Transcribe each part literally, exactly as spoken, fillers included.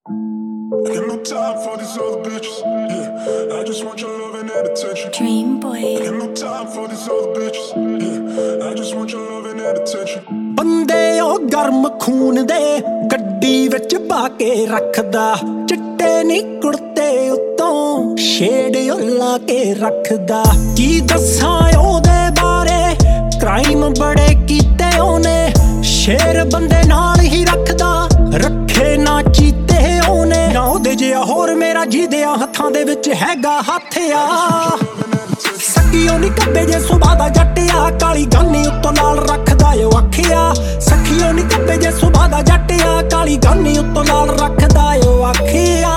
I got no time for these other bitches. Yeah, I just want your love and attention. Dream boy. I got no time for these other bitches. Yeah, I just want your love and attention. ਬੰਦੇ ਉਹ ਗਰਮ ਖੂਨ ਦੇ ਗੱਡੀ ਵਿੱਚ ਪਾ ਕੇ ਰੱਖਦਾ, ਚਿੱਟੇ ਨੀ ਕੁੜਤੇ ਉੱਤੋਂ ਸ਼ੇਡ ਉਹ ਲਾ ਕੇ ਰੱਖਦਾ। ਕੀ ਦੱਸਾਂ ਉਹਦੇ ਬਾਰੇ, ਕ੍ਰਾਈਮ ਬੜੇ ਕੀਤੇ ਉਹਨੇ, ਸ਼ੇਰ ਬੰਦੇ ਨਾਲ ਹੀ ਰੱਖਦਾ, ਰੱਖੇ ਨਾ ਚੀਤੇ ਉਹਨੇ। ਨਾ ਉਹਦੇ ਜਿਹਾ ਹੋਰ ਮੇਰਾ ਜਿਹਦਿਆਂ ਹੱਥਾਂ ਦੇ ਵਿੱਚ ਹੈਗਾ ਹੱਥ ਆ। ਸਖੀਓ ਨੀ ਕੱਬੇ ਜੇ ਸੁਭਾ ਦਾ ਜੱਟ ਆ, ਕਾਲੀ ਗਾਨੀ ਉੱਤੋਂ ਲਾਲ ਰੱਖਦਾ ਓ ਅੱਖਿਆ। ਸਖੀਓ ਨੀ ਕੱਬੇ ਜੇ ਸੁਭਾ ਦਾ ਜੱਟ ਆ, ਕਾਲੀ ਗਾਨੀ ਉੱਤੋਂ ਲਾਲ ਰੱਖਦਾ ਓ ਅੱਖਿਆ।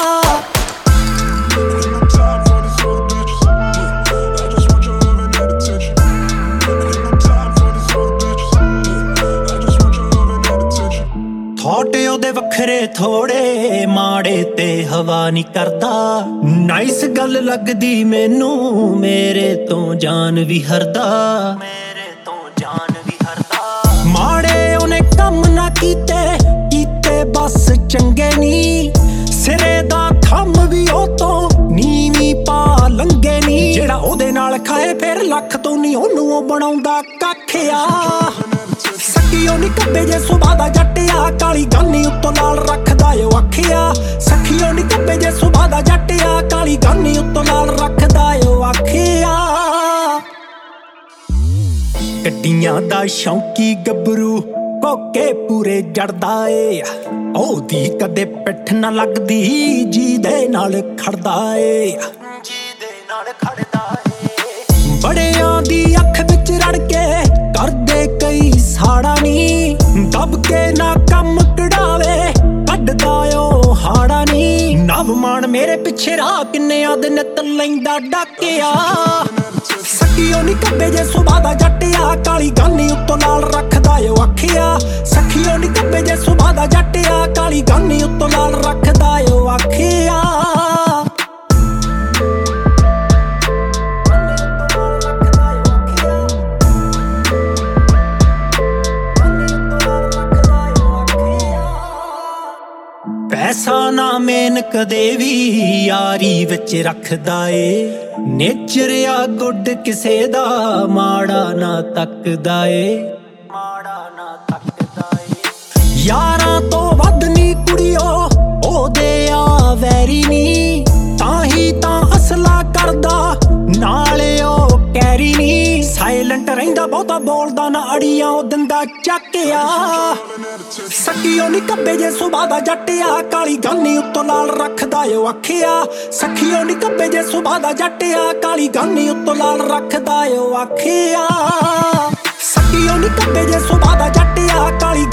ਥੋੜੇ ਉਹਦੇ ਵੱਖਰੇ ਥੋੜੇ, ਮਾੜੇ ਤੇ ਹਵਾ ਨੀ ਕਰਦਾ। ਨਾਈਸ ਗੱਲ ਲੱਗਦੀ ਮੈਨੂੰ, ਮੇਰੇ ਤੋਂ ਜਾਨ ਵੀ ਹਰਦਾ, ਮੇਰੇ ਤੋਂ ਜਾਨ ਵੀ ਹਰਦਾ। ਮਾੜੇ ਉਹਨੇ ਕੰਮ ਨਾ ਕੀਤੇ, ਕੀਤੇ ਬਸ ਚੰਗੇ ਨੀ, ਸਿਰੇ ਦਾ ਥੰਮ ਵੀ ਉਹ ਤੋਂ ਨੀਵੀਂ ਪਾ ਲੰਗੇ ਨੀ। ਜਿਹੜਾ ਉਹਦੇ ਨਾਲ ਖਾਏ ਫਿਰ ਲੱਖ ਤੋਂ ਨੀ ਉਹਨੂੰ ਉਹ ਬਣਾਉਂਦਾ ਕੱਖ ਆ। ਸਖੀਓ ਨੀ ਕੱਬੇ ਜੇ ਸੁਭਾ ਦਾ ਜੱਟ ਆ, ਕਾਲੀ ਗਾਨੀ ਉੱਤੋਂ ਲਾਲ ਰੱਖਦਾ ਓ ਅੱਖਿਆ। ਸਖੀਓ ਨੀ ਕੱਬੇ ਜੇ ਸੁਭਾ ਦਾ ਜੱਟ ਆ, ਕਾਲੀ ਗਾਨੀ ਉੱਤੋਂ ਲਾਲ ਰੱਖਦਾ ਓ ਅੱਖਿਆ। ਗੱਡੀਆਂ ਦਾ ਸ਼ੌਂਕੀ ਗੱਭਰੂ ਕੋਕੇ ਪੂਰੇ ਜੜਦਾ ਏ, ਉਹਦੀ ਕਦੇ ਪਿੱਠ ਨਾ ਲੱਗਦੀ ਜਿਹਦੇ ਨਾਲ ਖੜਦਾ ਏ, ਜਿਹਦੇ ਨਾਲ ਖੜਦਾ ਏ। ਬੜਿਆਂ ਦੀ ਅੱਖ ਵਿੱਚ ਰੜ ਕੇ ਕਰਦੇ ਕਈ ਸਾੜਾ ਨੀ, ਦਬ ਕੇ ਨਾ ਕੰਮ ਕਢਾਵੇ ਕੱਢਦਾ ਓ ਹਾੜਾ ਨੀ। ਨਵ ਮਾਣ ਮੇਰੇ ਪਿੱਛੇ ਰਾਹ ਕਿੰਨਿਆਂ ਦੇ ਨਿੱਤ ਲੈਂਦਾ ਡਾਕਿਆ। ਸਖੀਓ ਨੀ ਕੱਬੇ ਜੇ ਸੁਭਾ ਦਾ ਜੱਟ ਆ, ਕਾਲੀ ਗਾਨੀ ਉੱਤੋਂ ਲਾਲ ਰੱਖਦਾ ਓ ਅੱਖਿਆ। ਸਖੀਓ ਨੀ ਕੱਬੇ ਜੇ ਸੁਭਾ ਦਾ ਜੱਟ ਆ, ਕਾਲੀ ਗਾਨੀ ਉੱਤੋਂ ਲਾਲ ਰੱਖਦਾ ਓ ਅੱਖਿਆ। ਪੈਸਾ ਨਾ ਮੇਨ ਕਦੇ ਵੀ ਯਾਰੀ ਵਿੱਚ ਰੱਖਦਾ ਏ, ਨੇਚਰ ਆ ਗੁੱਡ ਕਿਸੇ ਦਾ ਮਾੜਾ ਨਾ ਤੱਕਦਾ ਏ, ਮਾੜਾ ਨਾ ਤੱਕਦਾ ਏ। ਯਾਰਾਂ ਤੋਂ ਵੱਧ ਨੀ ਕੁੜੀਓ ਉਹਦੇ ਆ ਵੈਰੀ ਨੀ, ਤਾਂ ਹੀ ਤਾਂ ਅਸਲਾ ਕਰਦਾ ਨਾਲੇ ਉਹ ਕੈਰੀ ਨੀ। ਸਾਇਲੈਂਟ ਰਹਿੰਦਾ ਬਹੁਤਾ ਬੋਲਦਾ ਨਾ, ਅੜੀਆਂ ਉਹ ਦਿੰਦਾ ਚੱਕ ਆ। ਸਖੀਓ ਨੀ ਕੱਬੇ ਜੇ ਸੁਭਾ ਦਾ ਜੱਟ ਆ, ਕਾਲੀ ਗਾਨੀ ਉੱਤੋਂ ਲਾਲ ਰੱਖਦਾ ਓ ਅੱਖਿਆ। ਸਖੀਓ ਨੀ ਕੱਬੇ ਜੇ ਸੁਭਾ ਦਾ ਜੱਟ ਆ, ਕਾਲੀ ਗਾਨੀ ਉੱਤੋਂ ਲਾਲ ਰੱਖਦਾ ਓ ਅੱਖਿਆ। ਸਖੀਓ ਨੀ ਕੱਬੇ ਜੇ ਸੁਭਾ ਦਾ ਜੱਟ ਆ, ਕਾਲੀ